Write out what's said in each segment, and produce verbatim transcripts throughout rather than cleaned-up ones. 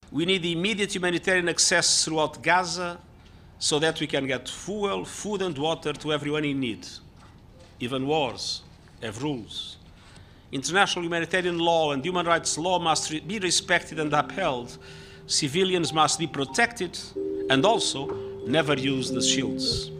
We need immediate humanitarian access throughout Gaza so that we can get fuel, food and water to everyone in need. Even wars have rules. International humanitarian law and human rights law must re- be respected and upheld. Civilians must be protected and also never used as shields.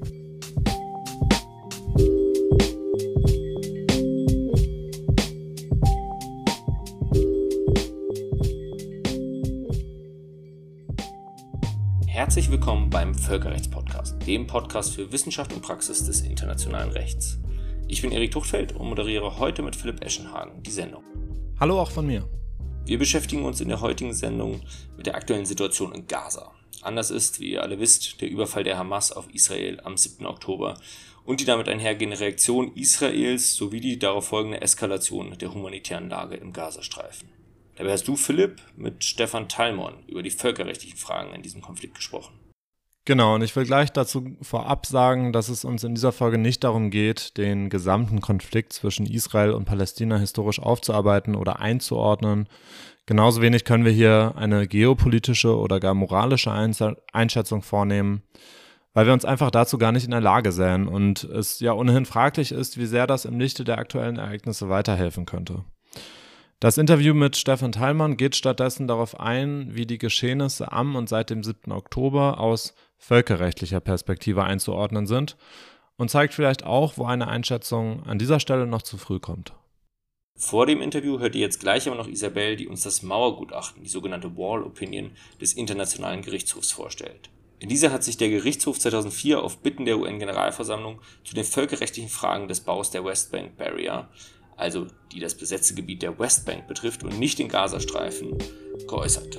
Herzlich willkommen beim Völkerrechtspodcast, dem Podcast für Wissenschaft und Praxis des internationalen Rechts. Ich bin Erik Tuchtfeld und moderiere heute mit Philipp Eschenhagen die Sendung. Hallo auch von mir. Wir beschäftigen uns in der heutigen Sendung mit der aktuellen Situation in Gaza. Anders ist, wie ihr alle wisst, der Überfall der Hamas auf Israel am siebten Oktober und die damit einhergehende Reaktion Israels sowie die darauf folgende Eskalation der humanitären Lage im Gazastreifen. Dabei hast du, Philipp, mit Stefan Thalmon über die völkerrechtlichen Fragen in diesem Konflikt gesprochen. Genau, und ich will gleich dazu vorab sagen, dass es uns in dieser Folge nicht darum geht, den gesamten Konflikt zwischen Israel und Palästina historisch aufzuarbeiten oder einzuordnen. Genauso wenig können wir hier eine geopolitische oder gar moralische Einschätzung vornehmen, weil wir uns einfach dazu gar nicht in der Lage sehen und es ja ohnehin fraglich ist, wie sehr das im Lichte der aktuellen Ereignisse weiterhelfen könnte. Das Interview mit Stefan Thalmon geht stattdessen darauf ein, wie die Geschehnisse am und seit dem siebten Oktober aus völkerrechtlicher Perspektive einzuordnen sind und zeigt vielleicht auch, wo eine Einschätzung an dieser Stelle noch zu früh kommt. Vor dem Interview hört ihr jetzt gleich aber noch Isabel, die uns das Mauergutachten, die sogenannte Wall Opinion des Internationalen Gerichtshofs vorstellt. In dieser hat sich der Gerichtshof zweitausendvier auf Bitten der U N-Generalversammlung zu den völkerrechtlichen Fragen des Baus der Westbank Barrier, also die das besetzte Gebiet der Westbank betrifft und nicht den Gazastreifen, geäußert.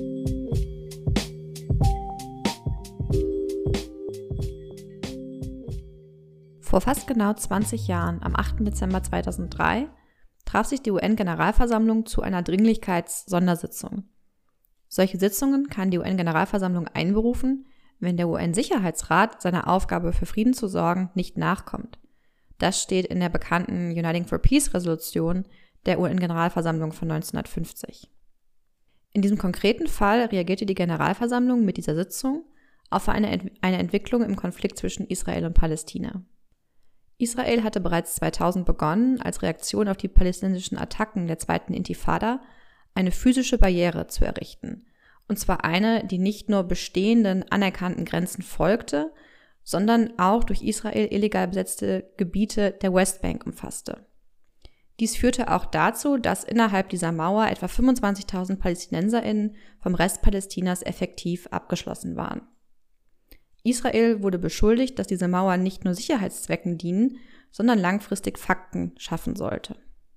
Vor fast genau zwanzig Jahren, am achten Dezember zweitausenddrei, traf sich die U N-Generalversammlung zu einer Dringlichkeits-Sondersitzung. Solche Sitzungen kann die U N-Generalversammlung einberufen, wenn der U N-Sicherheitsrat seiner Aufgabe für Frieden zu sorgen nicht nachkommt. Das steht in der bekannten Uniting for Peace-Resolution der U N-Generalversammlung von neunzehnhundertfünfzig. In diesem konkreten Fall reagierte die Generalversammlung mit dieser Sitzung auf eine, Ent- eine Entwicklung im Konflikt zwischen Israel und Palästina. Israel hatte bereits zweitausend begonnen, als Reaktion auf die palästinensischen Attacken der zweiten Intifada eine physische Barriere zu errichten. Und zwar eine, die nicht nur bestehenden anerkannten Grenzen folgte, sondern auch durch Israel illegal besetzte Gebiete der Westbank umfasste. Dies führte auch dazu, dass innerhalb dieser Mauer etwa fünfundzwanzigtausend PalästinenserInnen vom Rest Palästinas effektiv abgeschlossen waren. Israel wurde beschuldigt, dass diese Mauer nicht nur Sicherheitszwecken dienen, sondern langfristig Fakten schaffen sollte.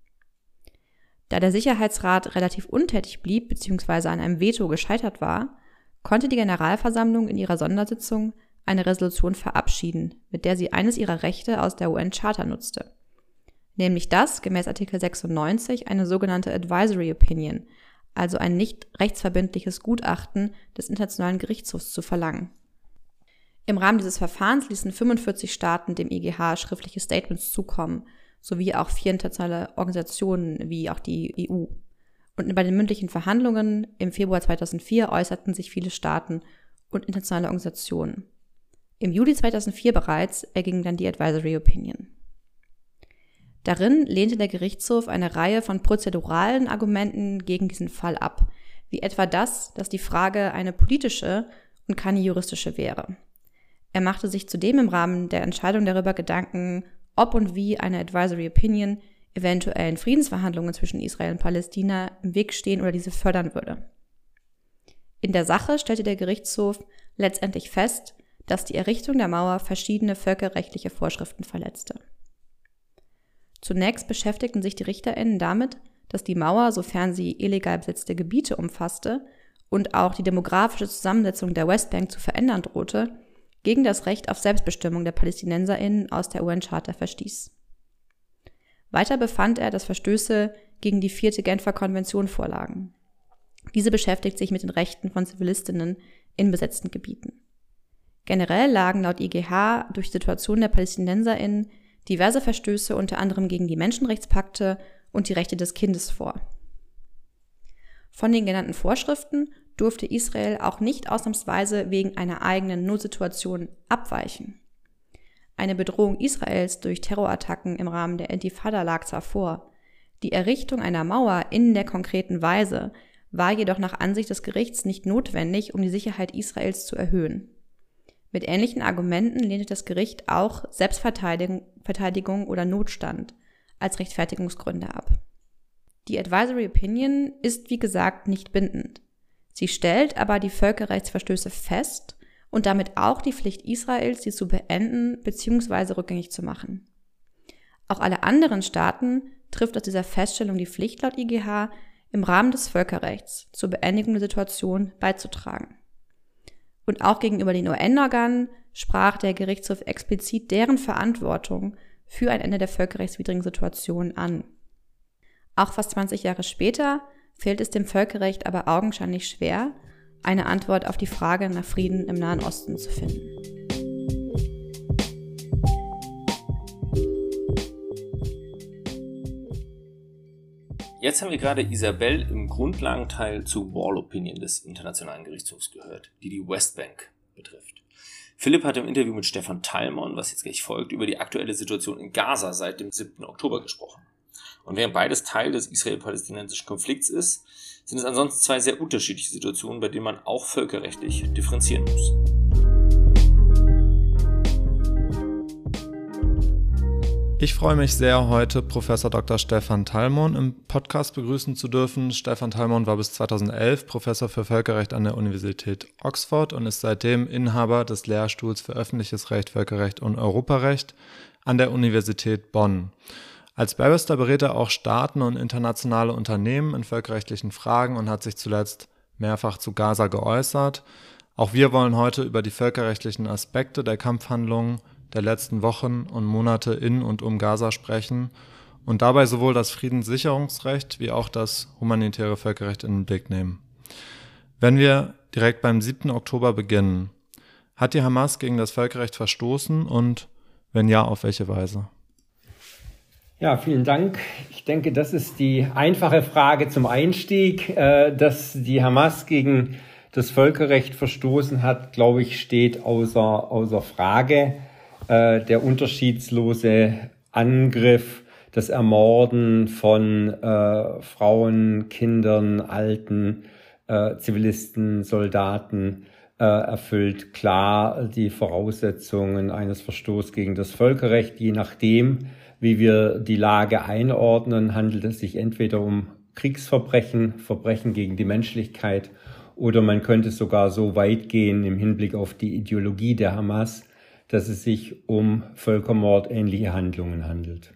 Da der Sicherheitsrat relativ untätig blieb bzw. an einem Veto gescheitert war, konnte die Generalversammlung in ihrer Sondersitzung eine Resolution verabschieden, mit der sie eines ihrer Rechte aus der U N-Charta nutzte. Nämlich das, gemäß Artikel sechsundneunzig, eine sogenannte Advisory Opinion, also ein nicht rechtsverbindliches Gutachten des Internationalen Gerichtshofs zu verlangen. Im Rahmen dieses Verfahrens ließen fünfundvierzig Staaten dem I G H schriftliche Statements zukommen, sowie auch vier internationale Organisationen wie auch die E U. Und bei den mündlichen Verhandlungen im Februar zweitausendvier äußerten sich viele Staaten und internationale Organisationen. Im Juli zweitausendvier bereits erging dann die Advisory Opinion. Darin lehnte der Gerichtshof eine Reihe von prozeduralen Argumenten gegen diesen Fall ab, wie etwa das, dass die Frage eine politische und keine juristische wäre. Er machte sich zudem im Rahmen der Entscheidung darüber Gedanken, ob und wie eine Advisory Opinion eventuellen Friedensverhandlungen zwischen Israel und Palästina im Weg stehen oder diese fördern würde. In der Sache stellte der Gerichtshof letztendlich fest, dass die Errichtung der Mauer verschiedene völkerrechtliche Vorschriften verletzte. Zunächst beschäftigten sich die RichterInnen damit, dass die Mauer, sofern sie illegal besetzte Gebiete umfasste und auch die demografische Zusammensetzung der Westbank zu verändern drohte, gegen das Recht auf Selbstbestimmung der PalästinenserInnen aus der U N-Charta verstieß. Weiter befand er, dass Verstöße gegen die vierte Genfer Konvention vorlagen. Diese beschäftigt sich mit den Rechten von Zivilistinnen in besetzten Gebieten. Generell lagen laut I G H durch die Situation der PalästinenserInnen diverse Verstöße unter anderem gegen die Menschenrechtspakte und die Rechte des Kindes vor. Von den genannten Vorschriften durfte Israel auch nicht ausnahmsweise wegen einer eigenen Notsituation abweichen. Eine Bedrohung Israels durch Terrorattacken im Rahmen der Intifada lag zwar vor, die Errichtung einer Mauer in der konkreten Weise war jedoch nach Ansicht des Gerichts nicht notwendig, um die Sicherheit Israels zu erhöhen. Mit ähnlichen Argumenten lehnte das Gericht auch Selbstverteidigung Verteidigung oder Notstand als Rechtfertigungsgründe ab. Die Advisory Opinion ist wie gesagt nicht bindend. Sie stellt aber die Völkerrechtsverstöße fest und damit auch die Pflicht Israels, sie zu beenden bzw. rückgängig zu machen. Auch alle anderen Staaten trifft aus dieser Feststellung die Pflicht laut I G H, im Rahmen des Völkerrechts zur Beendigung der Situation beizutragen. Und auch gegenüber den U N-Organen sprach der Gerichtshof explizit deren Verantwortung für ein Ende der völkerrechtswidrigen Situation an. Auch fast zwanzig Jahre später fällt es dem Völkerrecht aber augenscheinlich schwer, eine Antwort auf die Frage nach Frieden im Nahen Osten zu finden. Jetzt haben wir gerade Isabel im Grundlagenteil zu Wall Opinion des Internationalen Gerichtshofs gehört, die die Westbank betrifft. Philipp hat im Interview mit Stefan Thalmon, was jetzt gleich folgt, über die aktuelle Situation in Gaza seit dem siebten Oktober gesprochen. Und während beides Teil des israel-palästinensischen Konflikts ist, sind es ansonsten zwei sehr unterschiedliche Situationen, bei denen man auch völkerrechtlich differenzieren muss. Ich freue mich sehr, heute Professor Doktor Stefan Thalmon im Podcast begrüßen zu dürfen. Stefan Thalmon war bis zweitausendelf Professor für Völkerrecht an der Universität Oxford und ist seitdem Inhaber des Lehrstuhls für öffentliches Recht, Völkerrecht und Europarecht an der Universität Bonn. Als Barrister berät er auch Staaten und internationale Unternehmen in völkerrechtlichen Fragen und hat sich zuletzt mehrfach zu Gaza geäußert. Auch wir wollen heute über die völkerrechtlichen Aspekte der Kampfhandlungen der letzten Wochen und Monate in und um Gaza sprechen und dabei sowohl das Friedenssicherungsrecht wie auch das humanitäre Völkerrecht in den Blick nehmen. Wenn wir direkt beim siebten Oktober beginnen, hat die Hamas gegen das Völkerrecht verstoßen und wenn ja, auf welche Weise? Ja, vielen Dank. Ich denke, das ist die einfache Frage zum Einstieg. Dass die Hamas gegen das Völkerrecht verstoßen hat, glaube ich, steht außer, außer Frage. Der unterschiedslose Angriff, das Ermorden von äh, Frauen, Kindern, Alten, äh, Zivilisten, Soldaten äh, erfüllt klar die Voraussetzungen eines Verstoßes gegen das Völkerrecht. Je nachdem, wie wir die Lage einordnen, handelt es sich entweder um Kriegsverbrechen, Verbrechen gegen die Menschlichkeit, oder man könnte sogar so weit gehen im Hinblick auf die Ideologie der Hamas, dass es sich um völkermordähnliche Handlungen handelt.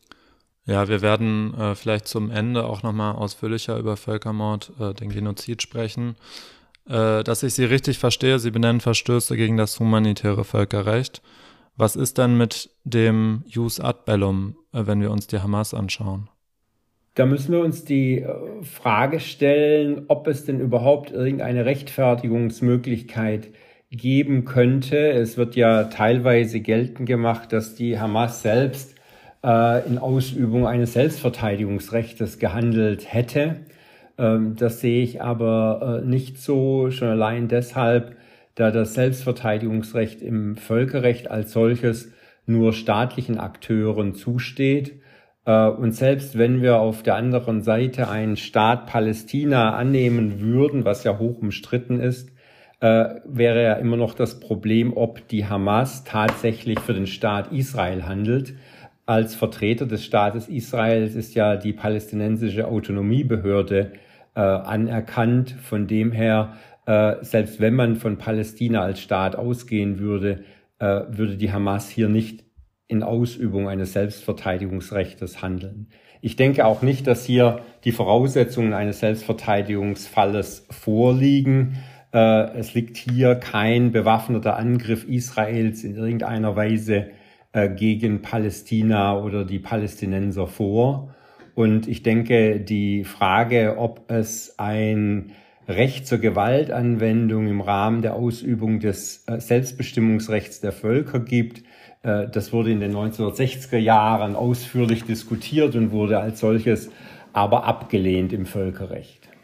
Ja, wir werden äh, vielleicht zum Ende auch nochmal ausführlicher über Völkermord, äh, den Genozid sprechen. Äh, dass ich Sie richtig verstehe, Sie benennen Verstöße gegen das humanitäre Völkerrecht. Was ist denn mit dem Jus ad bellum, äh, wenn wir uns die Hamas anschauen? Da müssen wir uns die äh, Frage stellen, ob es denn überhaupt irgendeine Rechtfertigungsmöglichkeit geben könnte. Es wird ja teilweise geltend gemacht, dass die Hamas selbst äh, in Ausübung eines Selbstverteidigungsrechts gehandelt hätte. Ähm, das sehe ich aber äh, nicht so, schon allein deshalb, da das Selbstverteidigungsrecht im Völkerrecht als solches nur staatlichen Akteuren zusteht. Äh, und selbst wenn wir auf der anderen Seite einen Staat Palästina annehmen würden, was ja hoch umstritten ist, Äh, wäre ja immer noch das Problem, ob die Hamas tatsächlich für den Staat Israel handelt. Als Vertreter des Staates Israels ist ja die palästinensische Autonomiebehörde äh, anerkannt. Von dem her, äh, selbst wenn man von Palästina als Staat ausgehen würde, äh, würde die Hamas hier nicht in Ausübung eines Selbstverteidigungsrechts handeln. Ich denke auch nicht, dass hier die Voraussetzungen eines Selbstverteidigungsfalles vorliegen. Es liegt hier kein bewaffneter Angriff Israels in irgendeiner Weise äh, gegen Palästina oder die Palästinenser vor. Und ich denke, die Frage, ob es ein Recht zur Gewaltanwendung im Rahmen der Ausübung des äh, Selbstbestimmungsrechts der Völker gibt, äh, das wurde in den neunzehnhundertsechziger Jahren ausführlich diskutiert und wurde als solches aber abgelehnt im Völkerrecht.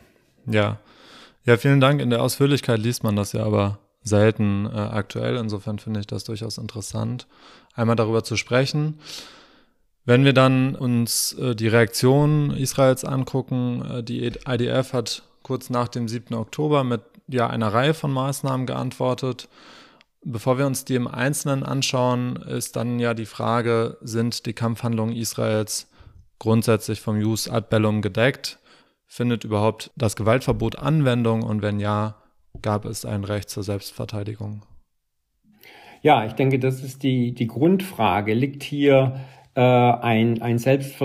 Ja, ja, vielen Dank. In der Ausführlichkeit liest man das ja aber selten äh, aktuell. Insofern finde ich das durchaus interessant, einmal darüber zu sprechen. Wenn wir dann uns äh, die Reaktion Israels angucken, äh, die I D F hat kurz nach dem siebten Oktober mit ja, einer Reihe von Maßnahmen geantwortet. Bevor wir uns die im Einzelnen anschauen, ist dann ja die Frage, sind die Kampfhandlungen Israels grundsätzlich vom Jus ad bellum gedeckt? Findet überhaupt das Gewaltverbot Anwendung und wenn ja, gab es ein Recht zur Selbstverteidigung? Ja, ich denke, das ist die, die Grundfrage. Liegt hier äh, ein, ein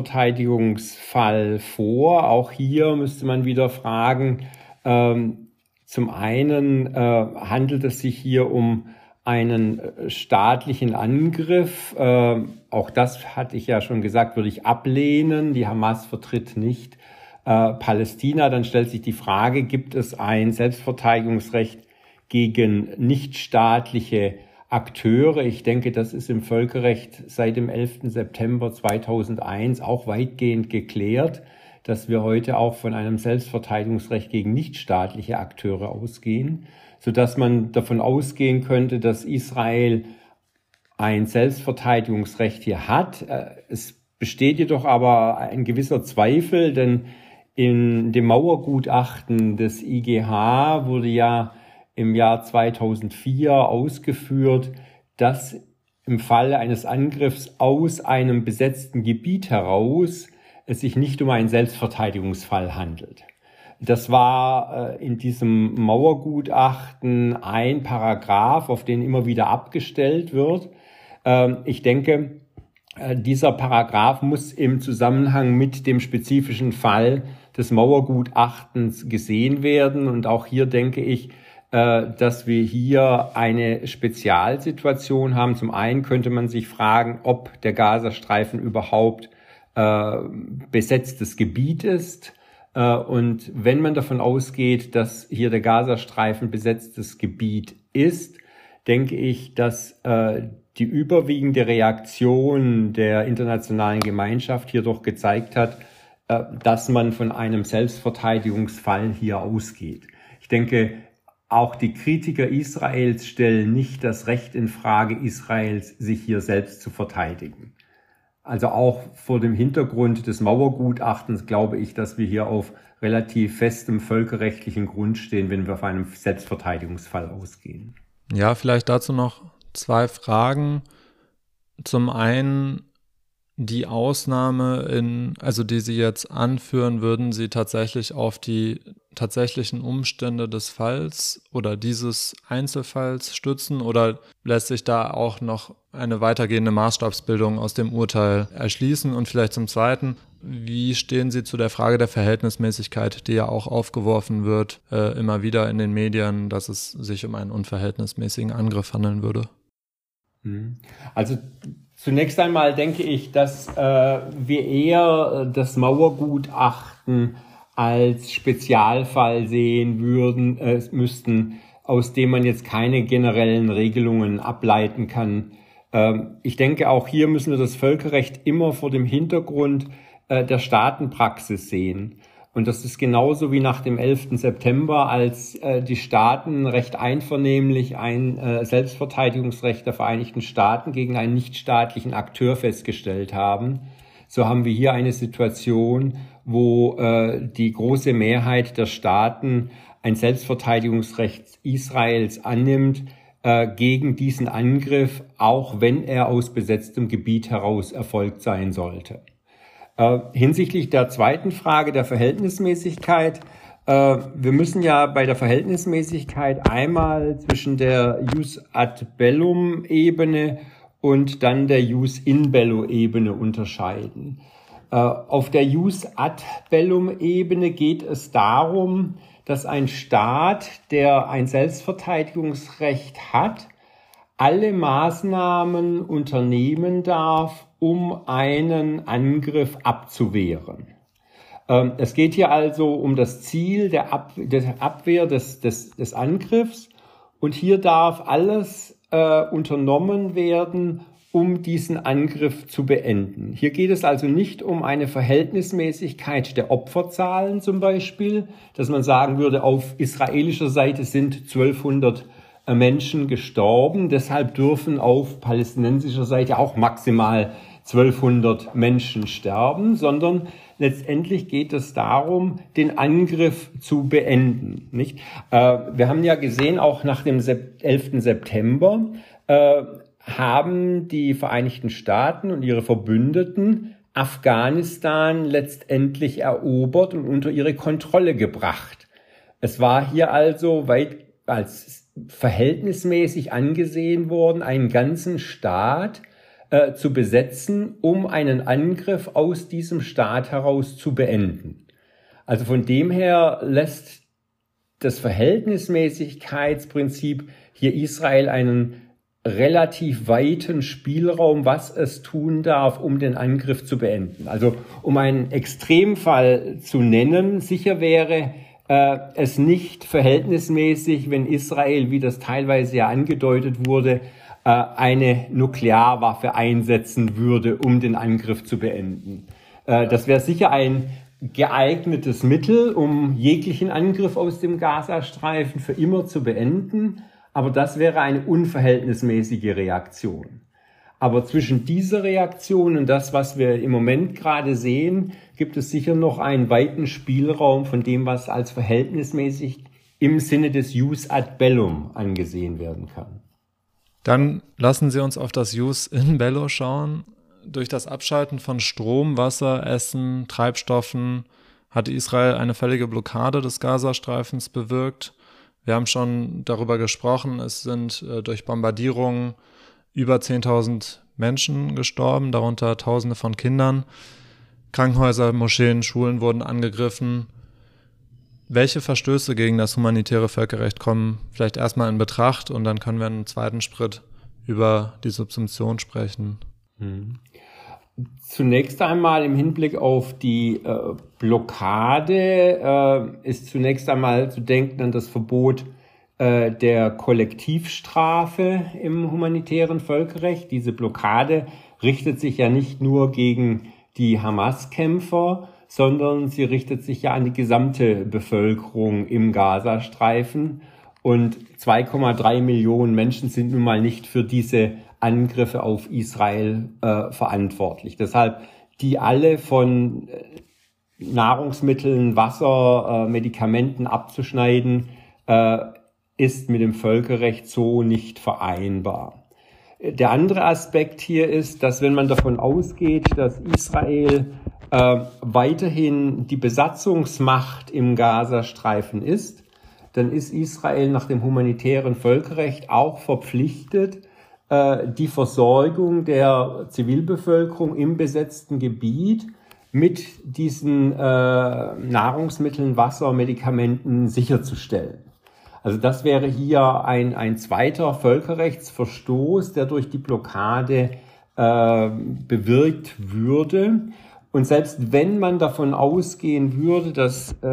Selbstverteidigungsfall vor? Auch hier müsste man wieder fragen, ähm, zum einen äh, handelt es sich hier um einen staatlichen Angriff. Äh, auch das hatte ich ja schon gesagt, würde ich ablehnen. Die Hamas vertritt nicht äh, Palästina. Dann stellt sich die Frage, gibt es ein Selbstverteidigungsrecht gegen nichtstaatliche Akteure? Ich denke, das ist im Völkerrecht seit dem elften September zweitausendeins auch weitgehend geklärt, dass wir heute auch von einem Selbstverteidigungsrecht gegen nichtstaatliche Akteure ausgehen, sodass man davon ausgehen könnte, dass Israel ein Selbstverteidigungsrecht hier hat. Es besteht jedoch aber ein gewisser Zweifel, denn in dem Mauergutachten des I G H wurde ja im Jahr zweitausendvier ausgeführt, dass im Falle eines Angriffs aus einem besetzten Gebiet heraus es sich nicht um einen Selbstverteidigungsfall handelt. Das war äh, in diesem Mauergutachten ein Paragraph, auf den immer wieder abgestellt wird. Ähm, ich denke, äh, dieser Paragraph muss im Zusammenhang mit dem spezifischen Fall des Mauergutachtens gesehen werden. Und auch hier denke ich, äh, dass wir hier eine Spezialsituation haben. Zum einen könnte man sich fragen, ob der Gazastreifen überhaupt äh, besetztes Gebiet ist. Und wenn man davon ausgeht, dass hier der Gazastreifen besetztes Gebiet ist, denke ich, dass äh, die überwiegende Reaktion der internationalen Gemeinschaft hier doch gezeigt hat, äh, dass man von einem Selbstverteidigungsfall hier ausgeht. Ich denke, auch die Kritiker Israels stellen nicht das Recht in Frage Israels, sich hier selbst zu verteidigen. Also auch vor dem Hintergrund des Mauergutachtens glaube ich, dass wir hier auf relativ festem völkerrechtlichen Grund stehen, wenn wir von einem Selbstverteidigungsfall ausgehen. Ja, vielleicht dazu noch zwei Fragen. Zum einen die Ausnahme in, also die Sie jetzt anführen, würden Sie tatsächlich auf die tatsächlichen Umstände des Falls oder dieses Einzelfalls stützen oder lässt sich da auch noch eine weitergehende Maßstabsbildung aus dem Urteil erschließen? Und vielleicht zum Zweiten, wie stehen Sie zu der Frage der Verhältnismäßigkeit, die ja auch aufgeworfen wird, äh, immer wieder in den Medien, dass es sich um einen unverhältnismäßigen Angriff handeln würde? Also zunächst einmal denke ich, dass äh, wir eher das Mauergutachten als Spezialfall sehen würden, äh, müssten, aus dem man jetzt keine generellen Regelungen ableiten kann. Ähm, ich denke, auch hier müssen wir das Völkerrecht immer vor dem Hintergrund äh, der Staatenpraxis sehen. Und das ist genauso wie nach dem elften September, als äh, die Staaten recht einvernehmlich ein äh, Selbstverteidigungsrecht der Vereinigten Staaten gegen einen nichtstaatlichen Akteur festgestellt haben. So haben wir hier eine Situation, wo äh, die große Mehrheit der Staaten ein Selbstverteidigungsrecht Israels annimmt äh, gegen diesen Angriff, auch wenn er aus besetztem Gebiet heraus erfolgt sein sollte. Äh, hinsichtlich der zweiten Frage der Verhältnismäßigkeit, äh, wir müssen ja bei der Verhältnismäßigkeit einmal zwischen der Jus ad bellum Ebene und dann der Jus in bello Ebene unterscheiden. Äh, auf der Jus ad bellum Ebene geht es darum, dass ein Staat, der ein Selbstverteidigungsrecht hat, alle Maßnahmen unternehmen darf, um einen Angriff abzuwehren. Ähm, es geht hier also um das Ziel der, Ab der Abwehr des, des, des Angriffs und hier darf alles äh, unternommen werden, um diesen Angriff zu beenden. Hier geht es also nicht um eine Verhältnismäßigkeit der Opferzahlen zum Beispiel, dass man sagen würde, auf israelischer Seite sind zwölfhundert Menschen gestorben, deshalb dürfen auf palästinensischer Seite auch maximal zwölfhundert Menschen sterben, sondern letztendlich geht es darum, den Angriff zu beenden. Nicht? Äh, wir haben ja gesehen, auch nach dem elften September äh, haben die Vereinigten Staaten und ihre Verbündeten Afghanistan letztendlich erobert und unter ihre Kontrolle gebracht. Es war hier also weit als verhältnismäßig angesehen worden, einen ganzen Staat äh, zu besetzen, um einen Angriff aus diesem Staat heraus zu beenden. Also von dem her lässt das Verhältnismäßigkeitsprinzip hier Israel einen relativ weiten Spielraum, was es tun darf, um den Angriff zu beenden. Also um einen Extremfall zu nennen, sicher wäre äh, es nicht verhältnismäßig, wenn Israel, wie das teilweise ja angedeutet wurde, äh, eine Nuklearwaffe einsetzen würde, um den Angriff zu beenden. Äh, das wäre sicher ein geeignetes Mittel, um jeglichen Angriff aus dem Gazastreifen für immer zu beenden. Aber das wäre eine unverhältnismäßige Reaktion. Aber zwischen dieser Reaktion und das, was wir im Moment gerade sehen, gibt es sicher noch einen weiten Spielraum von dem, was als verhältnismäßig im Sinne des Jus ad bellum angesehen werden kann. Dann lassen Sie uns auf das Jus in bello schauen. Durch das Abschalten von Strom, Wasser, Essen, Treibstoffen hat Israel eine völlige Blockade des Gazastreifens bewirkt. Wir haben schon darüber gesprochen, es sind äh, durch Bombardierungen über zehntausend Menschen gestorben, darunter Tausende von Kindern. Krankenhäuser, Moscheen, Schulen wurden angegriffen. Welche Verstöße gegen das humanitäre Völkerrecht kommen vielleicht erstmal in Betracht und dann können wir im zweiten Schritt über die Subsumption sprechen? Hm. Zunächst einmal im Hinblick auf die äh, Blockade äh, ist zunächst einmal zu denken an das Verbot äh, der Kollektivstrafe im humanitären Völkerrecht. Diese Blockade richtet sich ja nicht nur gegen die Hamas-Kämpfer, sondern sie richtet sich ja an die gesamte Bevölkerung im Gazastreifen. Und zwei Komma drei Millionen Menschen sind nun mal nicht für diese Angriffe auf Israel äh, verantwortlich. Deshalb die alle von äh, Nahrungsmitteln, Wasser, äh, Medikamenten abzuschneiden, äh, ist mit dem Völkerrecht so nicht vereinbar. Der andere Aspekt hier ist, dass wenn man davon ausgeht, dass Israel äh, weiterhin die Besatzungsmacht im Gazastreifen ist, dann ist Israel nach dem humanitären Völkerrecht auch verpflichtet, die Versorgung der Zivilbevölkerung im besetzten Gebiet mit diesen äh, Nahrungsmitteln, Wasser, Medikamenten sicherzustellen. Also das wäre hier ein, ein zweiter Völkerrechtsverstoß, der durch die Blockade äh, bewirkt würde. Und selbst wenn man davon ausgehen würde, dass äh,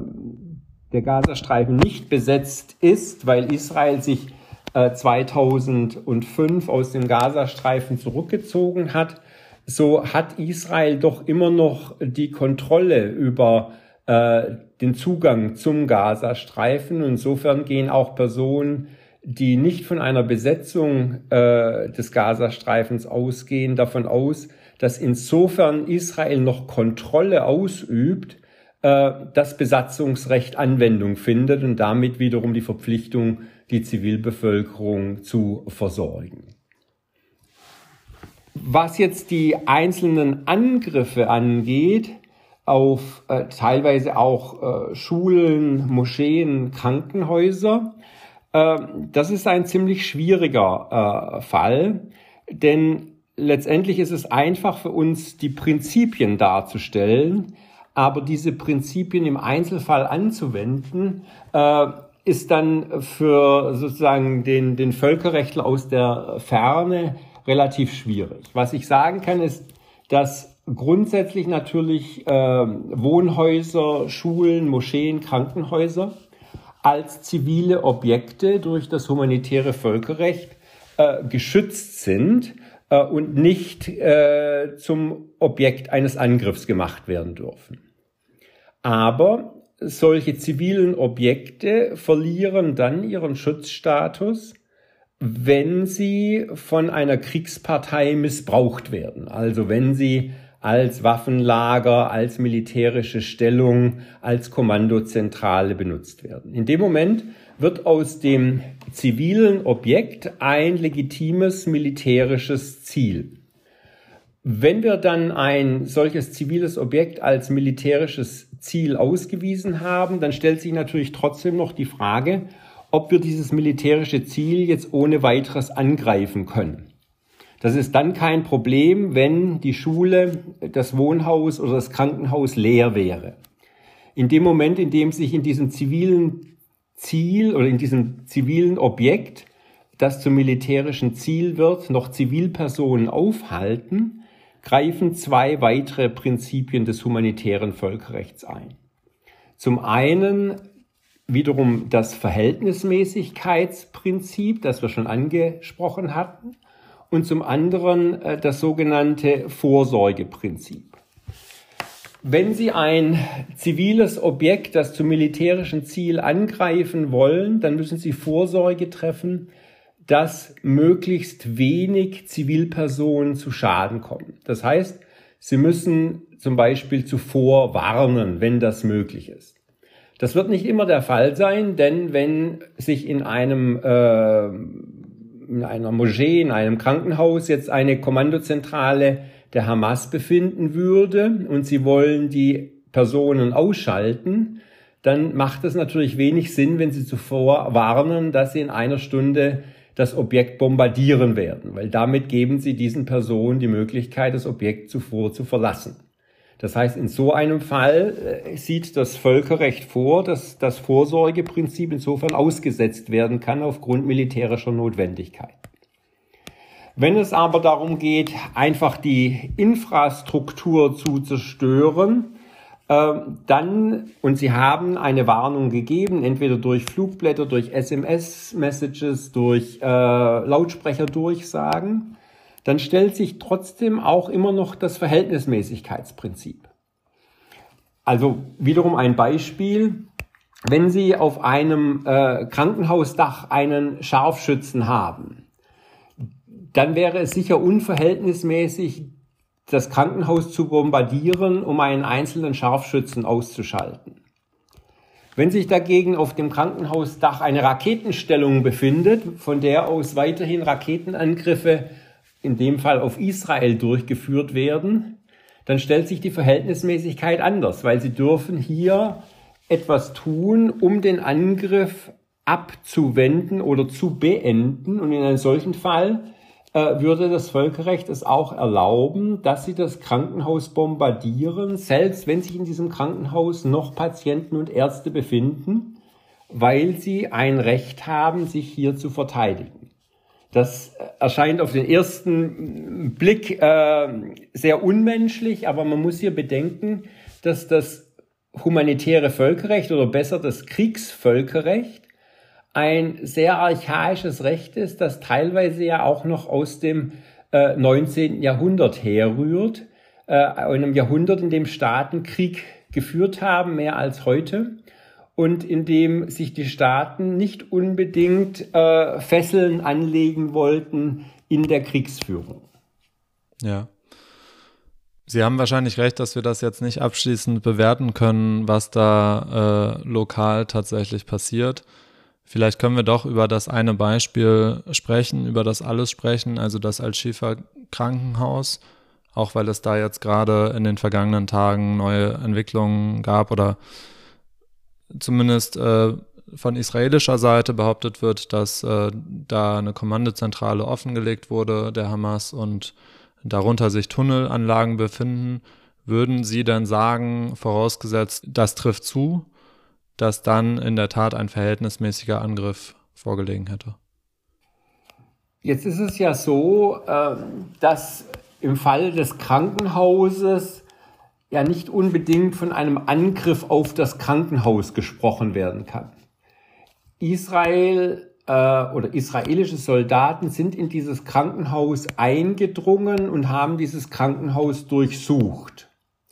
der Gazastreifen nicht besetzt ist, weil Israel sich zweitausendfünf aus dem Gazastreifen zurückgezogen hat, so hat Israel doch immer noch die Kontrolle über äh, den Zugang zum Gazastreifen. Insofern gehen auch Personen, die nicht von einer Besetzung äh, des Gazastreifens ausgehen, davon aus, dass insofern Israel noch Kontrolle ausübt, äh, das Besatzungsrecht Anwendung findet und damit wiederum die Verpflichtung, die Zivilbevölkerung zu versorgen. Was jetzt die einzelnen Angriffe angeht, auf äh, teilweise auch äh, Schulen, Moscheen, Krankenhäuser, äh, das ist ein ziemlich schwieriger äh, Fall, denn letztendlich ist es einfach für uns, die Prinzipien darzustellen, aber diese Prinzipien im Einzelfall anzuwenden, äh, ist dann für sozusagen den, den Völkerrechtler aus der Ferne relativ schwierig. Was ich sagen kann, ist, dass grundsätzlich natürlich äh, Wohnhäuser, Schulen, Moscheen, Krankenhäuser als zivile Objekte durch das humanitäre Völkerrecht äh, geschützt sind. äh, und nicht äh, zum Objekt eines Angriffs gemacht werden dürfen. Aber solche zivilen Objekte verlieren dann ihren Schutzstatus, wenn sie von einer Kriegspartei missbraucht werden. Also wenn sie als Waffenlager, als militärische Stellung, als Kommandozentrale benutzt werden. In dem Moment wird aus dem zivilen Objekt ein legitimes militärisches Ziel. Wenn wir dann ein solches ziviles Objekt als militärisches Ziel ausgewiesen haben, dann stellt sich natürlich trotzdem noch die Frage, ob wir dieses militärische Ziel jetzt ohne weiteres angreifen können. Das ist dann kein Problem, wenn die Schule, das Wohnhaus oder das Krankenhaus leer wäre. In dem Moment, in dem sich in diesem zivilen Ziel oder in diesem zivilen Objekt, das zum militärischen Ziel wird, noch Zivilpersonen aufhalten, greifen zwei weitere Prinzipien des humanitären Völkerrechts ein. Zum einen wiederum das Verhältnismäßigkeitsprinzip, das wir schon angesprochen hatten, und zum anderen äh, das sogenannte Vorsorgeprinzip. Wenn Sie ein ziviles Objekt, das zum militärischen Ziel angreifen wollen, dann müssen Sie Vorsorge treffen, dass möglichst wenig Zivilpersonen zu Schaden kommen. Das heißt, Sie müssen zum Beispiel zuvor warnen, wenn das möglich ist. Das wird nicht immer der Fall sein, denn wenn sich in einem äh, in einer Moschee, in einem Krankenhaus jetzt eine Kommandozentrale der Hamas befinden würde und sie wollen die Personen ausschalten, dann macht es natürlich wenig Sinn, wenn sie zuvor warnen, dass sie in einer Stunde das Objekt bombardieren werden, weil damit geben sie diesen Personen die Möglichkeit, das Objekt zuvor zu verlassen. Das heißt, in so einem Fall äh, sieht das Völkerrecht vor, dass das Vorsorgeprinzip insofern ausgesetzt werden kann aufgrund militärischer Notwendigkeit. Wenn es aber darum geht, einfach die Infrastruktur zu zerstören, äh, dann, und Sie haben eine Warnung gegeben, entweder durch Flugblätter, durch S M S-Messages, durch äh, Lautsprecherdurchsagen, dann stellt sich trotzdem auch immer noch das Verhältnismäßigkeitsprinzip. Also wiederum ein Beispiel. Wenn Sie auf einem äh, Krankenhausdach einen Scharfschützen haben, dann wäre es sicher unverhältnismäßig, das Krankenhaus zu bombardieren, um einen einzelnen Scharfschützen auszuschalten. Wenn sich dagegen auf dem Krankenhausdach eine Raketenstellung befindet, von der aus weiterhin Raketenangriffe in dem Fall auf Israel durchgeführt werden, dann stellt sich die Verhältnismäßigkeit anders, weil sie dürfen hier etwas tun, um den Angriff abzuwenden oder zu beenden. Und in einem solchen Fall äh, würde das Völkerrecht es auch erlauben, dass sie das Krankenhaus bombardieren, selbst wenn sich in diesem Krankenhaus noch Patienten und Ärzte befinden, weil sie ein Recht haben, sich hier zu verteidigen. Das erscheint auf den ersten Blick äh, sehr unmenschlich, aber man muss hier bedenken, dass das humanitäre Völkerrecht oder besser das Kriegsvölkerrecht ein sehr archaisches Recht ist, das teilweise ja auch noch aus dem äh, neunzehnten Jahrhundert herrührt, äh, einem Jahrhundert, in dem Staaten Krieg geführt haben, mehr als heute. Und in dem sich die Staaten nicht unbedingt äh, Fesseln anlegen wollten in der Kriegsführung. Ja. Sie haben wahrscheinlich recht, dass wir das jetzt nicht abschließend bewerten können, was da äh, lokal tatsächlich passiert. Vielleicht können wir doch über das eine Beispiel sprechen, über das alles sprechen, also das Al-Shifa Krankenhaus, auch weil es da jetzt gerade in den vergangenen Tagen neue Entwicklungen gab oder zumindest äh, von israelischer Seite behauptet wird, dass äh, da eine Kommandozentrale offengelegt wurde, der Hamas, und darunter sich Tunnelanlagen befinden. Würden Sie dann sagen, vorausgesetzt, das trifft zu, dass dann in der Tat ein verhältnismäßiger Angriff vorgelegen hätte? Jetzt ist es ja so, äh, dass im Fall des Krankenhauses ja nicht unbedingt von einem Angriff auf das Krankenhaus gesprochen werden kann. Israel äh, oder israelische Soldaten sind in dieses Krankenhaus eingedrungen und haben dieses Krankenhaus durchsucht.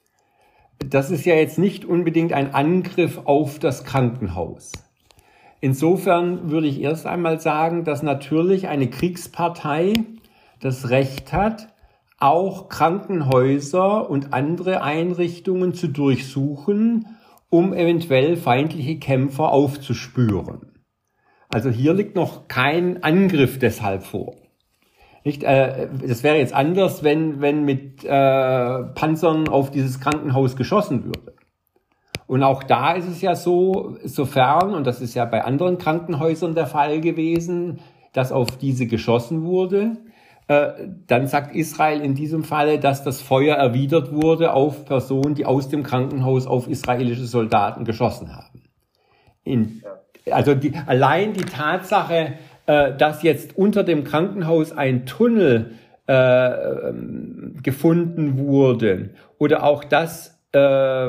Das ist ja jetzt nicht unbedingt ein Angriff auf das Krankenhaus. Insofern würde ich erst einmal sagen, dass natürlich eine Kriegspartei das Recht hat, auch Krankenhäuser und andere Einrichtungen zu durchsuchen, um eventuell feindliche Kämpfer aufzuspüren. Also hier liegt noch kein Angriff deshalb vor. Nicht, äh, das wäre jetzt anders, wenn, wenn mit äh, Panzern auf dieses Krankenhaus geschossen würde. Und auch da ist es ja so, sofern, und das ist ja bei anderen Krankenhäusern der Fall gewesen, dass auf diese geschossen wurde, äh, dann sagt Israel in diesem Falle, dass das Feuer erwidert wurde auf Personen, die aus dem Krankenhaus auf israelische Soldaten geschossen haben. In, also die, allein die Tatsache, äh, dass jetzt unter dem Krankenhaus ein Tunnel äh, gefunden wurde oder auch dass äh,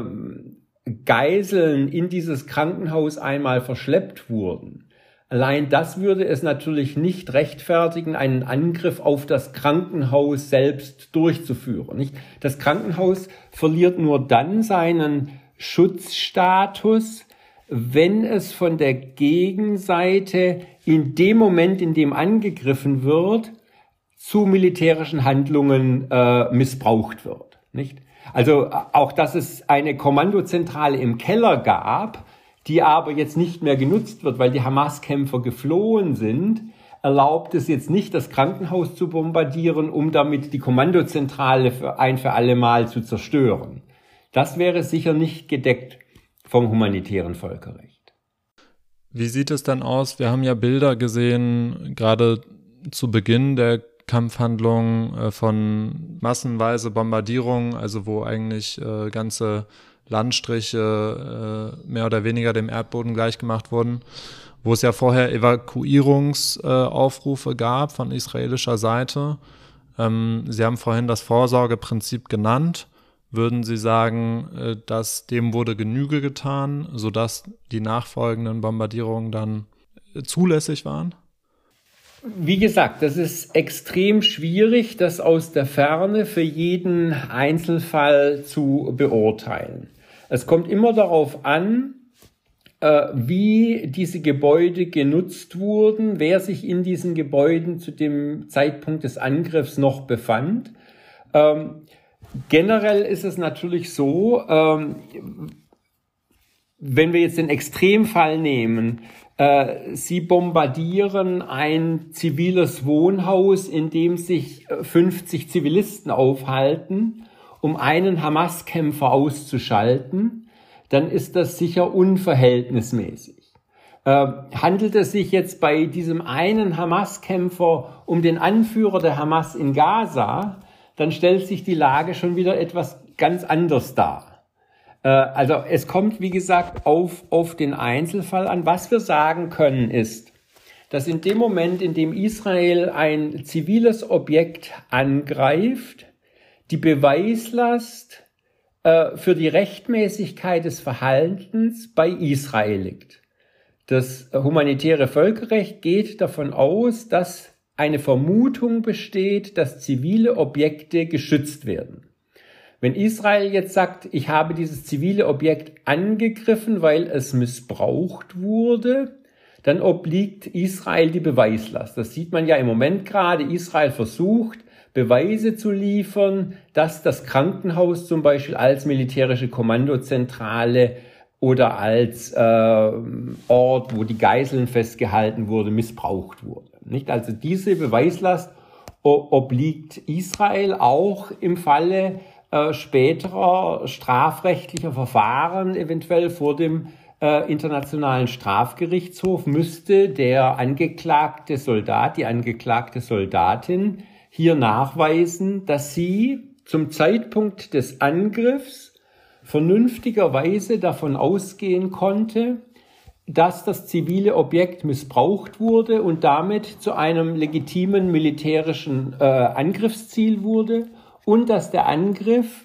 Geiseln in dieses Krankenhaus einmal verschleppt wurden. Allein das würde es natürlich nicht rechtfertigen, einen Angriff auf das Krankenhaus selbst durchzuführen. Nicht? Das Krankenhaus verliert nur dann seinen Schutzstatus, wenn es von der Gegenseite in dem Moment, in dem angegriffen wird, zu militärischen Handlungen äh, missbraucht wird. Nicht? Also auch, dass es eine Kommandozentrale im Keller gab, die aber jetzt nicht mehr genutzt wird, weil die Hamas-Kämpfer geflohen sind, erlaubt es jetzt nicht, das Krankenhaus zu bombardieren, um damit die Kommandozentrale für ein für alle Mal zu zerstören. Das wäre sicher nicht gedeckt vom humanitären Völkerrecht. Wie sieht es dann aus? Wir haben ja Bilder gesehen, gerade zu Beginn der Kampfhandlungen äh, von massenweise Bombardierungen, also wo eigentlich äh, ganze Landstriche äh, mehr oder weniger dem Erdboden gleichgemacht wurden, wo es ja vorher Evakuierungsaufrufe äh, gab von israelischer Seite. Ähm, Sie haben vorhin das Vorsorgeprinzip genannt. Würden Sie sagen, äh, dass dem wurde Genüge getan, sodass die nachfolgenden Bombardierungen dann äh, zulässig waren? Wie gesagt, das ist extrem schwierig, das aus der Ferne für jeden Einzelfall zu beurteilen. Es kommt immer darauf an, äh, wie diese Gebäude genutzt wurden, wer sich in diesen Gebäuden zu dem Zeitpunkt des Angriffs noch befand. Ähm, generell ist es natürlich so, ähm, wenn wir jetzt den Extremfall nehmen, äh, Sie bombardieren ein ziviles Wohnhaus, in dem sich fünfzig Zivilisten aufhalten, um einen Hamas-Kämpfer auszuschalten, dann ist das sicher unverhältnismäßig. Äh, handelt es sich jetzt bei diesem einen Hamas-Kämpfer um den Anführer der Hamas in Gaza, dann stellt sich die Lage schon wieder etwas ganz anders dar. Also es kommt, wie gesagt, auf, auf den Einzelfall an. Was wir sagen können ist, dass in dem Moment, in dem Israel ein ziviles Objekt angreift, die Beweislast äh, für die Rechtmäßigkeit des Verhaltens bei Israel liegt. Das humanitäre Völkerrecht geht davon aus, dass eine Vermutung besteht, dass zivile Objekte geschützt werden. Wenn Israel jetzt sagt, ich habe dieses zivile Objekt angegriffen, weil es missbraucht wurde, dann obliegt Israel die Beweislast. Das sieht man ja im Moment gerade. Israel versucht, Beweise zu liefern, dass das Krankenhaus zum Beispiel als militärische Kommandozentrale oder als äh, Ort, wo die Geiseln festgehalten wurden, missbraucht wurde. Nicht? Also diese Beweislast obliegt Israel auch im Falle Äh, späterer strafrechtlicher Verfahren, eventuell vor dem äh, Internationalen Strafgerichtshof, müsste der angeklagte Soldat, die angeklagte Soldatin hier nachweisen, dass sie zum Zeitpunkt des Angriffs vernünftigerweise davon ausgehen konnte, dass das zivile Objekt missbraucht wurde und damit zu einem legitimen militärischen äh, Angriffsziel wurde und dass der Angriff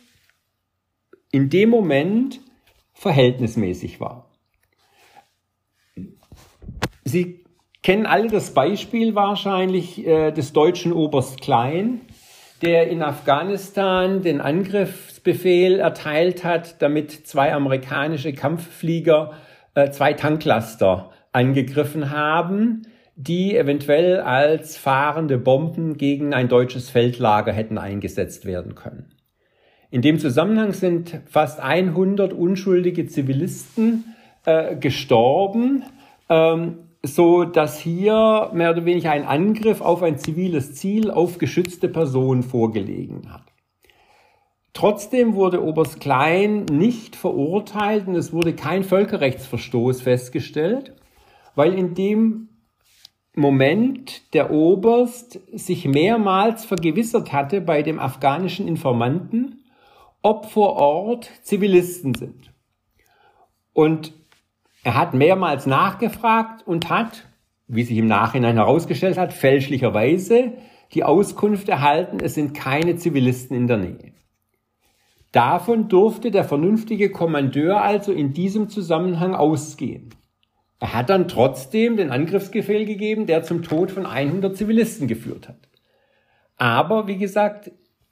in dem Moment verhältnismäßig war. Sie kennen alle das Beispiel wahrscheinlich äh, des deutschen Oberst Klein, der in Afghanistan den Angriffsbefehl erteilt hat, damit zwei amerikanische Kampfflieger äh, zwei Tanklaster angegriffen haben, die eventuell als fahrende Bomben gegen ein deutsches Feldlager hätten eingesetzt werden können. In dem Zusammenhang sind fast hundert unschuldige Zivilisten äh, gestorben, ähm, so dass hier mehr oder weniger ein Angriff auf ein ziviles Ziel, auf geschützte Personen vorgelegen hat. Trotzdem wurde Oberst Klein nicht verurteilt und es wurde kein Völkerrechtsverstoß festgestellt, weil in dem Moment der Oberst sich mehrmals vergewissert hatte bei dem afghanischen Informanten, ob vor Ort Zivilisten sind. Und er hat mehrmals nachgefragt und hat, wie sich im Nachhinein herausgestellt hat, fälschlicherweise die Auskunft erhalten, es sind keine Zivilisten in der Nähe. Davon durfte der vernünftige Kommandeur also in diesem Zusammenhang ausgehen. Er hat dann trotzdem den Angriffsbefehl gegeben, der zum Tod von hundert Zivilisten geführt hat. Aber, wie gesagt,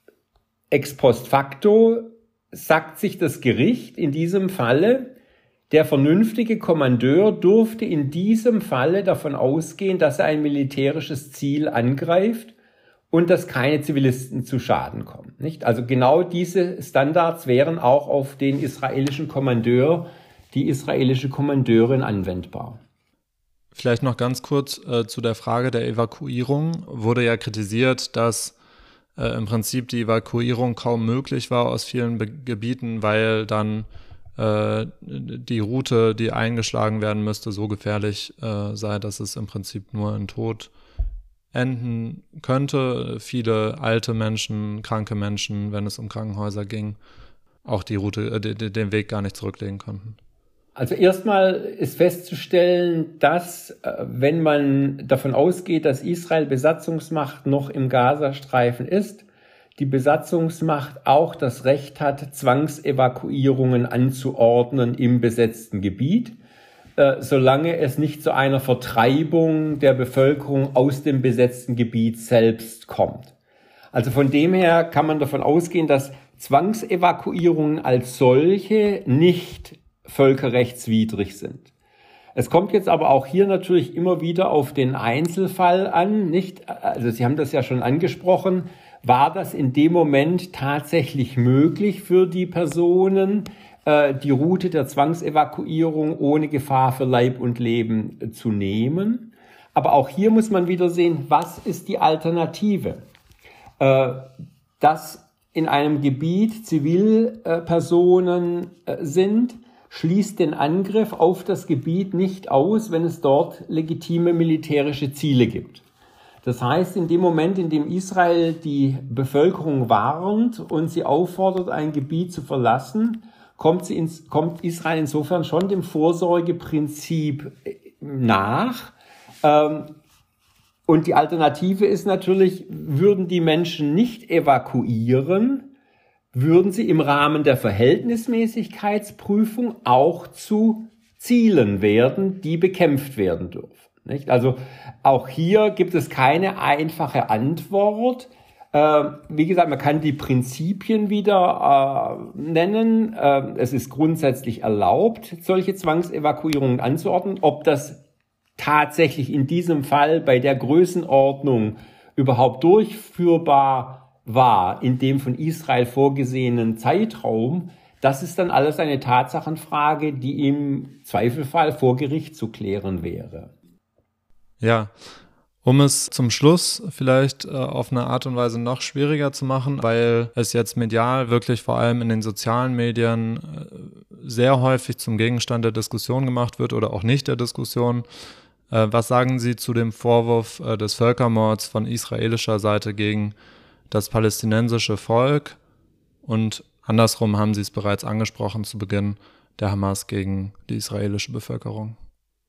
ex post facto sagt sich das Gericht in diesem Falle, der vernünftige Kommandeur durfte in diesem Falle davon ausgehen, dass er ein militärisches Ziel angreift und dass keine Zivilisten zu Schaden kommen. Nicht? Also genau diese Standards wären auch auf den israelischen Kommandeur, die israelische Kommandeurin anwendbar. Vielleicht noch ganz kurz äh, zu der Frage der Evakuierung. Wurde ja kritisiert, dass äh, im Prinzip die Evakuierung kaum möglich war aus vielen Be- Gebieten, weil dann äh, die Route, die eingeschlagen werden müsste, so gefährlich äh, sei, dass es im Prinzip nur in Tod enden könnte. Viele alte Menschen, kranke Menschen, wenn es um Krankenhäuser ging, auch die Route, äh, d- den Weg gar nicht zurücklegen konnten. Also erstmal ist festzustellen, dass äh, wenn man davon ausgeht, dass Israel Besatzungsmacht noch im Gazastreifen ist, die Besatzungsmacht auch das Recht hat, Zwangsevakuierungen anzuordnen im besetzten Gebiet, äh, solange es nicht zu einer Vertreibung der Bevölkerung aus dem besetzten Gebiet selbst kommt. Also von dem her kann man davon ausgehen, dass Zwangsevakuierungen als solche nicht völkerrechtswidrig sind. Es kommt jetzt aber auch hier natürlich immer wieder auf den Einzelfall an, nicht? Also Sie haben das ja schon angesprochen. War das in dem Moment tatsächlich möglich für die Personen, äh, die Route der Zwangsevakuierung ohne Gefahr für Leib und Leben äh, zu nehmen? Aber auch hier muss man wieder sehen, was ist die Alternative? Äh, dass in einem Gebiet Zivilpersonen äh, sind, schließt den Angriff auf das Gebiet nicht aus, wenn es dort legitime militärische Ziele gibt. Das heißt, in dem Moment, in dem Israel die Bevölkerung warnt und sie auffordert, ein Gebiet zu verlassen, kommt, sie ins, kommt Israel insofern schon dem Vorsorgeprinzip nach. Und die Alternative ist natürlich, würden die Menschen nicht evakuieren, würden sie im Rahmen der Verhältnismäßigkeitsprüfung auch zu Zielen werden, die bekämpft werden dürfen. Nicht? Also auch hier gibt es keine einfache Antwort. Äh, wie gesagt, man kann die Prinzipien wieder äh, nennen. Äh, es ist grundsätzlich erlaubt, solche Zwangsevakuierungen anzuordnen. Ob das tatsächlich in diesem Fall bei der Größenordnung überhaupt durchführbar war, in dem von Israel vorgesehenen Zeitraum, das ist dann alles eine Tatsachenfrage, die im Zweifelfall vor Gericht zu klären wäre. Ja, um es zum Schluss vielleicht äh, auf eine Art und Weise noch schwieriger zu machen, weil es jetzt medial wirklich vor allem in den sozialen Medien äh, sehr häufig zum Gegenstand der Diskussion gemacht wird oder auch nicht der Diskussion. Äh, was sagen Sie zu dem Vorwurf äh, des Völkermords von israelischer Seite gegen das palästinensische Volk? Und andersrum haben Sie es bereits angesprochen zu Beginn, der Hamas gegen die israelische Bevölkerung.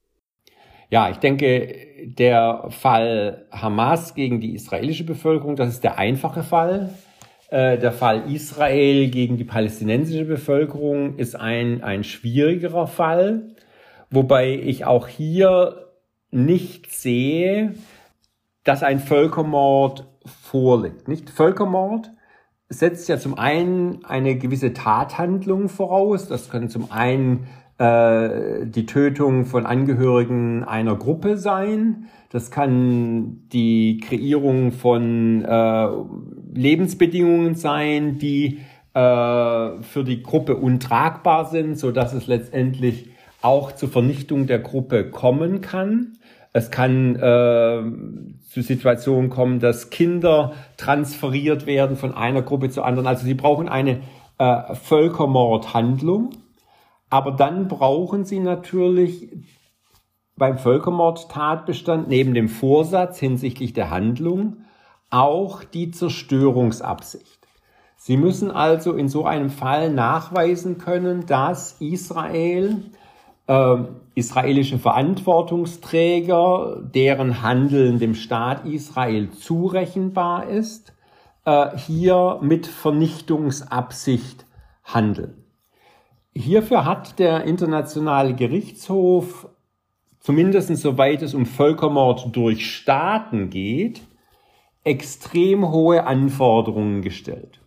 Ja, ich denke, der Fall Hamas gegen die israelische Bevölkerung, das ist der einfache Fall. Äh, der Fall Israel gegen die palästinensische Bevölkerung ist ein, ein schwierigerer Fall, wobei ich auch hier nicht sehe, dass ein Völkermord vorliegt. Nicht? Völkermord setzt ja zum einen eine gewisse Tathandlung voraus. Das können zum einen äh, die Tötung von Angehörigen einer Gruppe sein. Das kann die Kreierung von äh, Lebensbedingungen sein, die äh, für die Gruppe untragbar sind, so dass es letztendlich auch zur Vernichtung der Gruppe kommen kann. Es kann äh, zu Situationen kommen, dass Kinder transferiert werden von einer Gruppe zur anderen. Also sie brauchen eine äh, Völkermordhandlung, aber dann brauchen sie natürlich beim Völkermordtatbestand neben dem Vorsatz hinsichtlich der Handlung auch die Zerstörungsabsicht. Sie müssen also in so einem Fall nachweisen können, dass Israel, äh, israelische Verantwortungsträger, deren Handeln dem Staat Israel zurechenbar ist, äh, hier mit Vernichtungsabsicht handeln. Hierfür hat der Internationale Gerichtshof, zumindest soweit es um Völkermord durch Staaten geht, extrem hohe Anforderungen gestellt.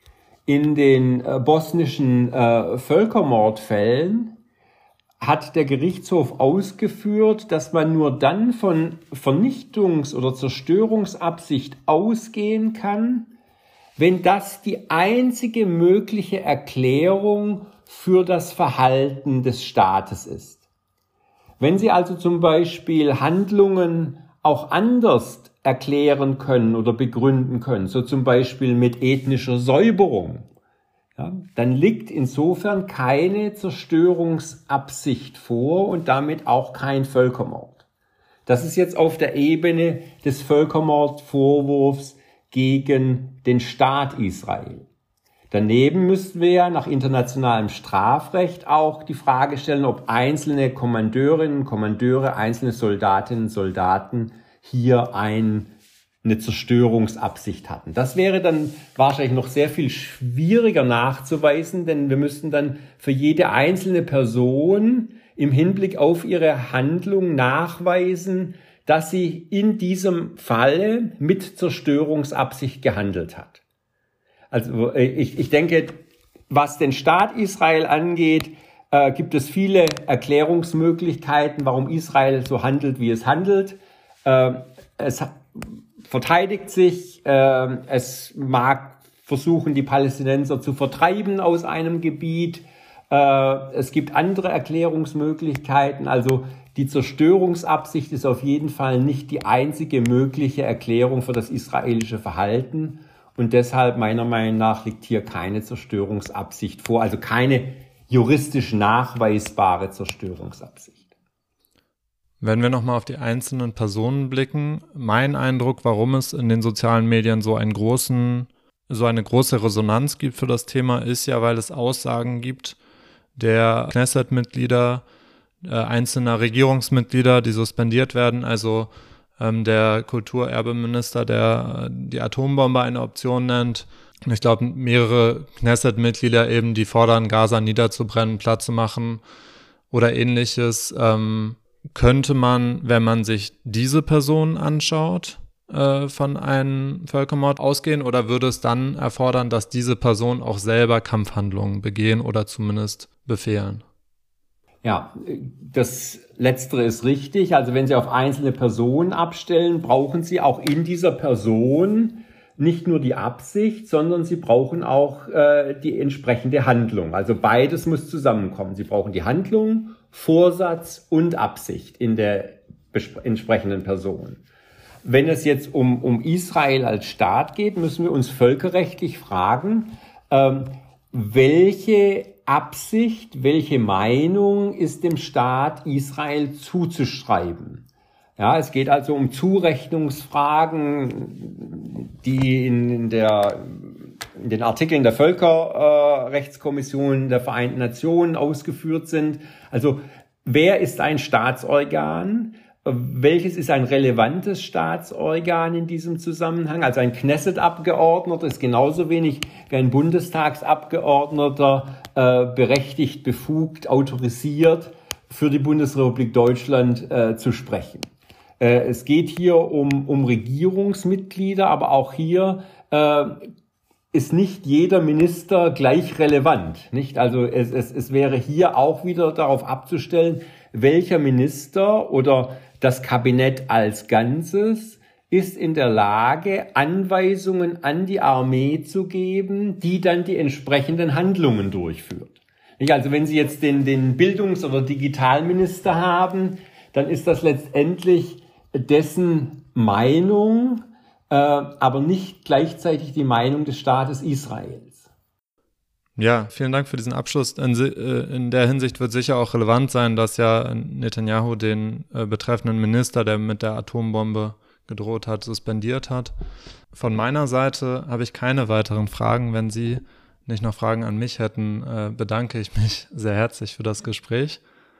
In den äh, bosnischen äh, Völkermordfällen hat der Gerichtshof ausgeführt, dass man nur dann von Vernichtungs- oder Zerstörungsabsicht ausgehen kann, wenn das die einzige mögliche Erklärung für das Verhalten des Staates ist. Wenn Sie also zum Beispiel Handlungen auch anders erklären können oder begründen können, so zum Beispiel mit ethnischer Säuberung, ja, dann liegt insofern keine Zerstörungsabsicht vor und damit auch kein Völkermord. Das ist jetzt auf der Ebene des Völkermordvorwurfs gegen den Staat Israel. Daneben müssten wir ja nach internationalem Strafrecht auch die Frage stellen, ob einzelne Kommandeurinnen und Kommandeure, einzelne Soldatinnen und Soldaten hier ein, eine Zerstörungsabsicht hatten. Das wäre dann wahrscheinlich noch sehr viel schwieriger nachzuweisen, denn wir müssten dann für jede einzelne Person im Hinblick auf ihre Handlung nachweisen, dass sie in diesem Falle mit Zerstörungsabsicht gehandelt hat. Also ich, ich denke, was den Staat Israel angeht, äh, gibt es viele Erklärungsmöglichkeiten, warum Israel so handelt, wie es handelt. Äh, es verteidigt sich, äh, es mag versuchen, die Palästinenser zu vertreiben aus einem Gebiet. Äh, es gibt andere Erklärungsmöglichkeiten. Also die Zerstörungsabsicht ist auf jeden Fall nicht die einzige mögliche Erklärung für das israelische Verhalten. Und deshalb, meiner Meinung nach, liegt hier keine Zerstörungsabsicht vor, also keine juristisch nachweisbare Zerstörungsabsicht. Wenn wir nochmal auf die einzelnen Personen blicken, mein Eindruck, warum es in den sozialen Medien so einen großen, so eine große Resonanz gibt für das Thema, ist ja, weil es Aussagen gibt der Knesset-Mitglieder, äh, einzelner Regierungsmitglieder, die suspendiert werden, also der Kulturerbeminister, der die Atombombe eine Option nennt. Ich glaube, mehrere Knesset-Mitglieder eben, die fordern, Gaza niederzubrennen, Platz zu machen oder ähnliches. Ähm, könnte man, wenn man sich diese Personen anschaut, äh, von einem Völkermord ausgehen, oder würde es dann erfordern, dass diese Personen auch selber Kampfhandlungen begehen oder zumindest befehlen? Ja, das Letztere ist richtig. Also wenn Sie auf einzelne Personen abstellen, brauchen Sie auch in dieser Person nicht nur die Absicht, sondern Sie brauchen auch äh, die entsprechende Handlung. Also beides muss zusammenkommen. Sie brauchen die Handlung, Vorsatz und Absicht in der entsprechenden Person. Wenn es jetzt um, um Israel als Staat geht, müssen wir uns völkerrechtlich fragen, ähm, welche Absicht, welche Meinung ist dem Staat Israel zuzuschreiben? Ja, es geht also um Zurechnungsfragen, die in, in, der, in den Artikeln der Völkerrechtskommission der Vereinten Nationen ausgeführt sind. Also, wer ist ein Staatsorgan? Welches ist ein relevantes Staatsorgan in diesem Zusammenhang? Also ein Knesset-Abgeordneter ist genauso wenig wie ein Bundestagsabgeordneter äh, berechtigt, befugt, autorisiert, für die Bundesrepublik Deutschland äh, zu sprechen. Äh, es geht hier um, um Regierungsmitglieder, aber auch hier äh, ist nicht jeder Minister gleich relevant, nicht? Also es, es, es wäre hier auch wieder darauf abzustellen, welcher Minister oder das Kabinett als Ganzes ist in der Lage, Anweisungen an die Armee zu geben, die dann die entsprechenden Handlungen durchführt. Nicht? Also wenn Sie jetzt den, den Bildungs- oder Digitalminister haben, dann ist das letztendlich dessen Meinung, äh, aber nicht gleichzeitig die Meinung des Staates Israels. Ja, vielen Dank für diesen Abschluss. In, in der Hinsicht wird sicher auch relevant sein, dass ja Netanyahu den äh, betreffenden Minister, der mit der Atombombe gedroht hat, suspendiert hat. Von meiner Seite habe ich keine weiteren Fragen. Wenn Sie nicht noch Fragen an mich hätten, äh, bedanke ich mich sehr herzlich für das Gespräch.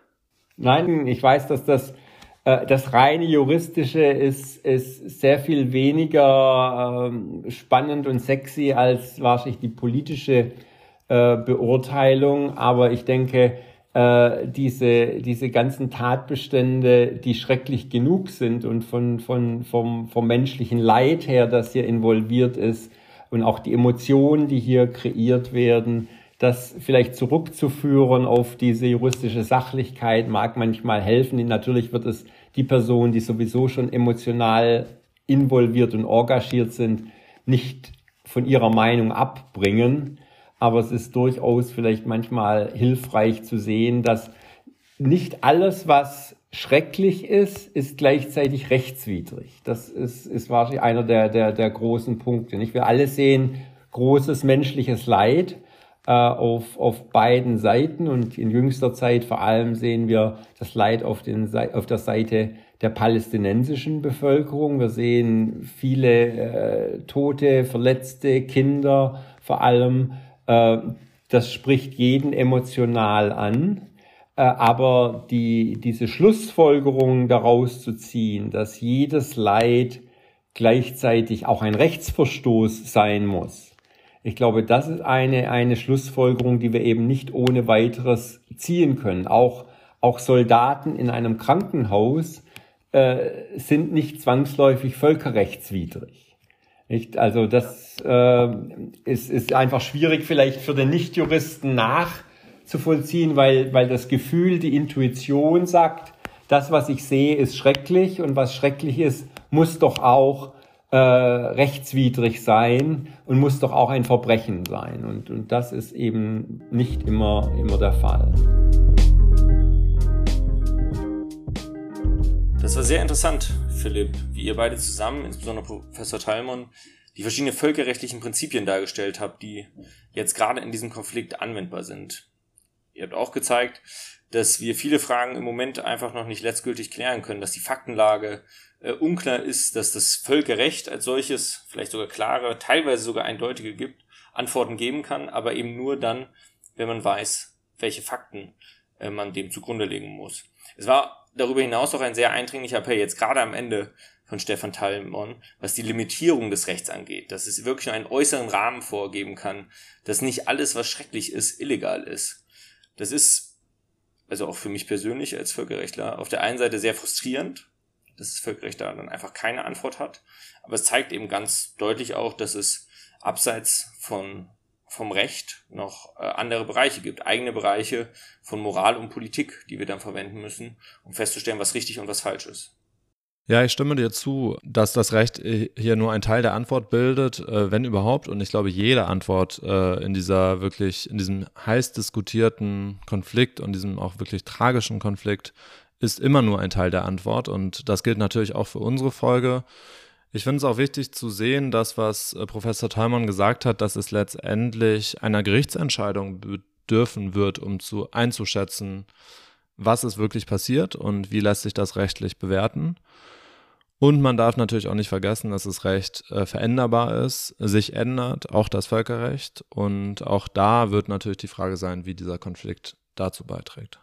Nein, ich weiß, dass das Das reine Juristische ist, ist sehr viel weniger ähm, spannend und sexy als wahrscheinlich die politische äh, Beurteilung. Aber ich denke, äh, diese, diese ganzen Tatbestände, die schrecklich genug sind und von, von, vom, vom menschlichen Leid her, das hier involviert ist und auch die Emotionen, die hier kreiert werden, das vielleicht zurückzuführen auf diese juristische Sachlichkeit mag manchmal helfen. Natürlich wird es die Personen, die sowieso schon emotional involviert und engagiert sind, nicht von ihrer Meinung abbringen. Aber es ist durchaus vielleicht manchmal hilfreich zu sehen, dass nicht alles, was schrecklich ist, ist gleichzeitig rechtswidrig. Das ist, ist wahrscheinlich einer der, der, der großen Punkte. Nicht? Wir alle sehen großes menschliches Leid Auf, auf beiden Seiten und in jüngster Zeit vor allem sehen wir das Leid auf, den, auf der Seite der palästinensischen Bevölkerung. Wir sehen viele äh, Tote, Verletzte, Kinder vor allem. Äh, das spricht jeden emotional an. Äh, aber die, diese Schlussfolgerung daraus zu ziehen, dass jedes Leid gleichzeitig auch ein Rechtsverstoß sein muss, ich glaube, das ist eine, eine Schlussfolgerung, die wir eben nicht ohne weiteres ziehen können. Auch, auch Soldaten in einem Krankenhaus äh, sind nicht zwangsläufig völkerrechtswidrig. Nicht? Also das äh, ist, ist einfach schwierig vielleicht für den Nichtjuristen nachzuvollziehen, weil, weil das Gefühl, die Intuition sagt, das, was ich sehe, ist schrecklich und was schrecklich ist, muss doch auch Äh, rechtswidrig sein und muss doch auch ein Verbrechen sein. Und, und das ist eben nicht immer, immer der Fall. Das war sehr interessant, Philipp, wie ihr beide zusammen, insbesondere Professor Thalmon, die verschiedenen völkerrechtlichen Prinzipien dargestellt habt, die jetzt gerade in diesem Konflikt anwendbar sind. Ihr habt auch gezeigt, dass wir viele Fragen im Moment einfach noch nicht letztgültig klären können, dass die Faktenlage äh, unklar ist, dass das Völkerrecht als solches vielleicht sogar klare, teilweise sogar eindeutige gibt, Antworten geben kann, aber eben nur dann, wenn man weiß, welche Fakten äh, man dem zugrunde legen muss. Es war darüber hinaus auch ein sehr eindringlicher Appell, jetzt gerade am Ende von Stefan Thalmon, was die Limitierung des Rechts angeht, dass es wirklich nur einen äußeren Rahmen vorgeben kann, dass nicht alles, was schrecklich ist, illegal ist. Das ist, also auch für mich persönlich als Völkerrechtler, auf der einen Seite sehr frustrierend, dass das Völkerrecht da dann einfach keine Antwort hat, aber es zeigt eben ganz deutlich auch, dass es abseits von vom Recht noch äh, andere Bereiche gibt, eigene Bereiche von Moral und Politik, die wir dann verwenden müssen, um festzustellen, was richtig und was falsch ist. Ja, ich stimme dir zu, dass das Recht hier nur ein Teil der Antwort bildet, äh, wenn überhaupt. Und ich glaube, jede Antwort äh, in dieser wirklich, in diesem heiß diskutierten Konflikt und diesem auch wirklich tragischen Konflikt ist immer nur ein Teil der Antwort. Und das gilt natürlich auch für unsere Folge. Ich finde es auch wichtig zu sehen, dass was äh, Professor Thalmon gesagt hat, dass es letztendlich einer Gerichtsentscheidung bedürfen wird, um zu einzuschätzen, was ist wirklich passiert und wie lässt sich das rechtlich bewerten. Und man darf natürlich auch nicht vergessen, dass das Recht äh, veränderbar ist, sich ändert, auch das Völkerrecht. Und auch da wird natürlich die Frage sein, wie dieser Konflikt dazu beiträgt.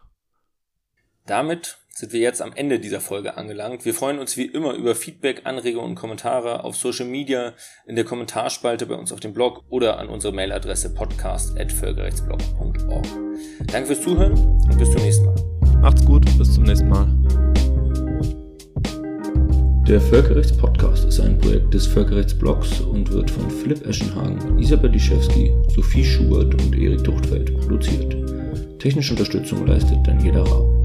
Damit sind wir jetzt am Ende dieser Folge angelangt. Wir freuen uns wie immer über Feedback, Anregungen und Kommentare auf Social Media, in der Kommentarspalte bei uns auf dem Blog oder an unsere Mailadresse podcast at völkerrechtsblog punkt org. Danke fürs Zuhören und bis zum nächsten Mal. Macht's gut, bis zum nächsten Mal. Der Völkerrechts-Podcast ist ein Projekt des Völkerrechtsblogs und wird von Philipp Eschenhagen, Isabel Liszewski, Sophie Schubert und Erik Tuchtfeld produziert. Technische Unterstützung leistet Daniela Rau.